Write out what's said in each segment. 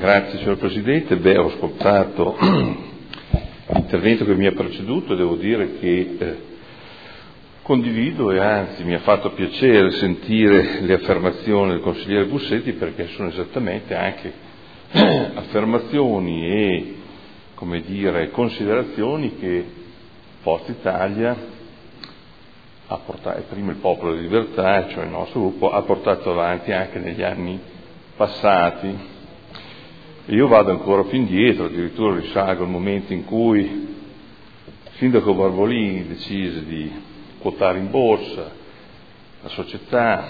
Grazie signor Presidente. Ho ascoltato l'intervento che mi ha preceduto e devo dire che condivido e anzi mi ha fatto piacere sentire le affermazioni del consigliere Bussetti, perché sono esattamente anche affermazioni e, come dire, considerazioni che Forza Italia ha portato, e prima il Popolo della Libertà, cioè il nostro gruppo, ha portato avanti anche negli anni passati. Io vado ancora più indietro, addirittura risalgo al momento in cui il sindaco Barbolini decise di quotare in borsa la società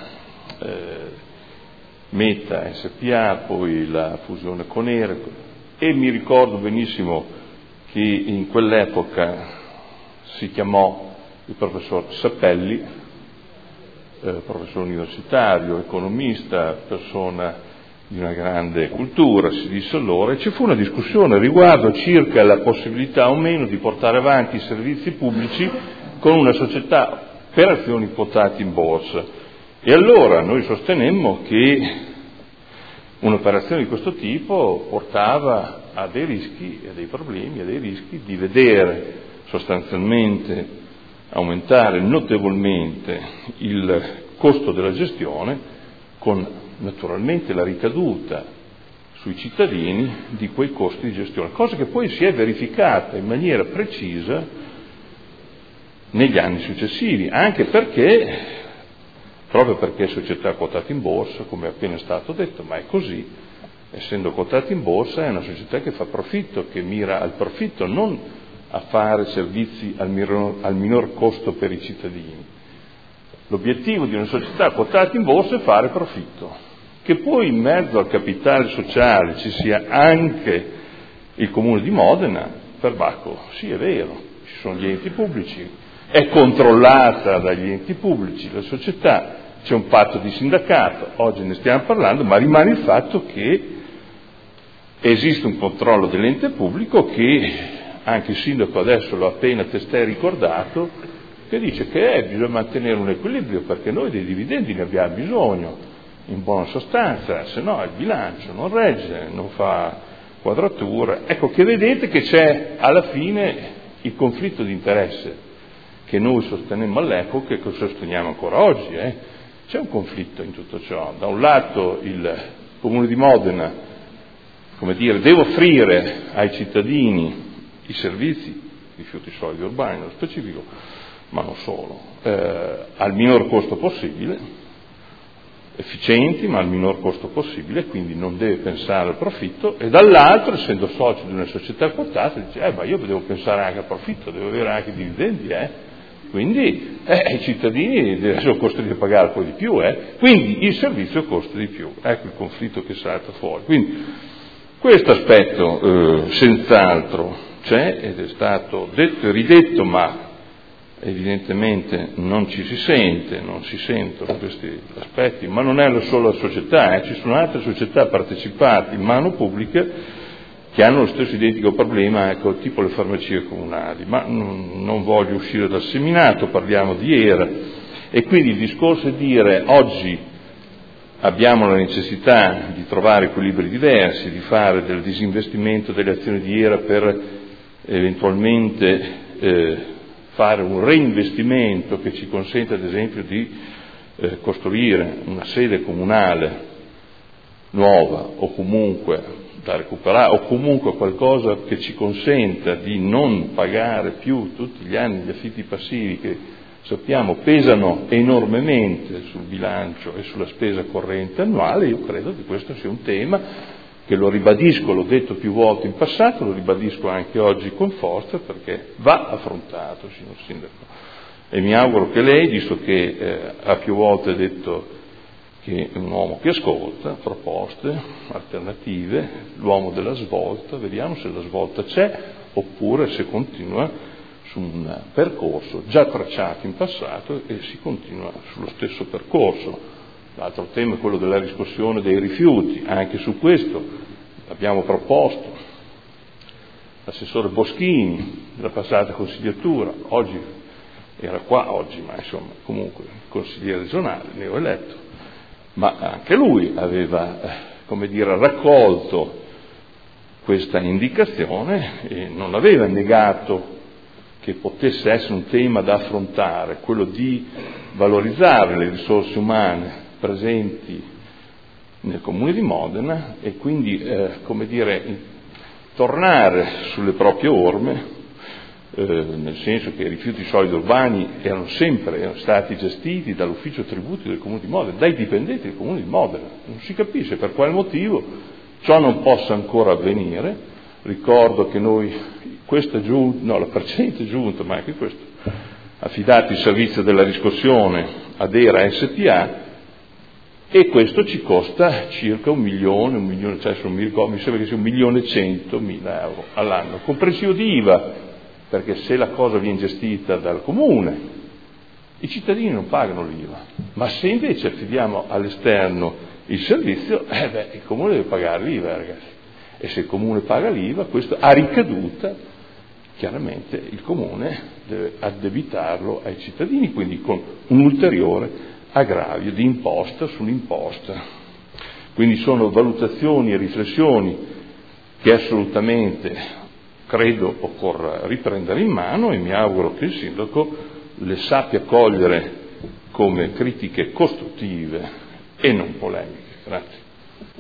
Meta SPA, poi la fusione con ERE, e mi ricordo benissimo che in quell'epoca si chiamò il professor Sappelli, professore universitario, economista, persona di una grande cultura, si disse allora, e ci fu una discussione riguardo circa la possibilità o meno di portare avanti i servizi pubblici con una società per azioni quotate in borsa. E allora noi sostenemmo che un'operazione di questo tipo portava a dei rischi, a dei problemi, a dei rischi di vedere sostanzialmente aumentare notevolmente il costo della gestione, con naturalmente la ricaduta sui cittadini di quei costi di gestione, cosa che poi si è verificata in maniera precisa negli anni successivi, anche perché, proprio perché è società quotata in borsa, come è appena stato detto, ma è così, essendo quotata in borsa è una società che fa profitto, che mira al profitto, non a fare servizi al minor costo per i cittadini. L'obiettivo di una società quotata in borsa è fare profitto. Che poi in mezzo al capitale sociale ci sia anche il Comune di Modena, perbacco, sì è vero, ci sono gli enti pubblici, è controllata dagli enti pubblici la società, c'è un patto di sindacato, oggi ne stiamo parlando, ma rimane il fatto che esiste un controllo dell'ente pubblico che anche il sindaco adesso l'ha appena testé ricordato, che dice che bisogna mantenere un equilibrio perché noi dei dividendi ne abbiamo bisogno, in buona sostanza, se no il bilancio non regge, non fa quadratura. Ecco che vedete che c'è alla fine il conflitto di interesse che noi sostenemmo all'epoca e che sosteniamo ancora oggi. C'è un conflitto in tutto ciò. Da un lato il Comune di Modena, come dire, deve offrire ai cittadini i servizi, rifiuti solidi urbani nello specifico, ma non solo, al minor costo possibile, efficienti ma al minor costo possibile, quindi non deve pensare al profitto, e dall'altro, essendo socio di una società quotata, dice ma io devo pensare anche al profitto, devo avere anche i dividendi, quindi i cittadini sono costretti a pagare poi di più, quindi il servizio costa di più. Ecco il conflitto che salta fuori. Quindi questo aspetto senz'altro c'è ed è stato detto e ridetto, ma evidentemente non ci si sente, non si sentono questi aspetti, ma non è la sola società, ci sono altre società partecipate in mano pubblica che hanno lo stesso identico problema, tipo le farmacie comunali, ma non voglio uscire dal seminato, parliamo di ERA, e quindi il discorso è dire oggi abbiamo la necessità di trovare equilibri diversi, di fare del disinvestimento delle azioni di ERA per eventualmente fare un reinvestimento che ci consente ad esempio di costruire una sede comunale nuova o comunque da recuperare o comunque qualcosa che ci consenta di non pagare più tutti gli anni gli affitti passivi che sappiamo pesano enormemente sul bilancio e sulla spesa corrente annuale. Io credo che questo sia un tema che, lo ribadisco, l'ho detto più volte in passato, lo ribadisco anche oggi con forza, perché va affrontato, signor Sindaco. E mi auguro che lei, visto che ha più volte detto che è un uomo che ascolta proposte alternative, l'uomo della svolta, vediamo se la svolta c'è oppure se continua su un percorso già tracciato in passato e si continua sullo stesso percorso. L'altro tema è quello della riscossione dei rifiuti, anche su questo abbiamo proposto. L'assessore Boschini della passata consigliatura, oggi era qua, ma insomma comunque consigliere regionale, neoeletto, ma anche lui aveva, raccolto questa indicazione e non aveva negato che potesse essere un tema da affrontare, quello di valorizzare le risorse umane presenti nel Comune di Modena e quindi, tornare sulle proprie orme, nel senso che i rifiuti solidi urbani erano stati gestiti dall'ufficio tributi del Comune di Modena, dai dipendenti del Comune di Modena. Non si capisce per quale motivo ciò non possa ancora avvenire. Ricordo che noi, la precedente giunta, ma anche questo, affidato il servizio della riscossione ad ERA SPA, e questo ci costa circa 1 milione, mi sembra che sia 1.100.000 euro all'anno, comprensivo di IVA, perché se la cosa viene gestita dal Comune, i cittadini non pagano l'IVA, ma se invece affidiamo all'esterno il servizio, il Comune deve pagare l'IVA, ragazzi. E se il Comune paga l'IVA, questo ha ricaduta, chiaramente il Comune deve addebitarlo ai cittadini, quindi con un ulteriore aggravio di imposta sull'imposta. Quindi sono valutazioni e riflessioni che assolutamente credo occorra riprendere in mano e mi auguro che il Sindaco le sappia cogliere come critiche costruttive e non polemiche. Grazie.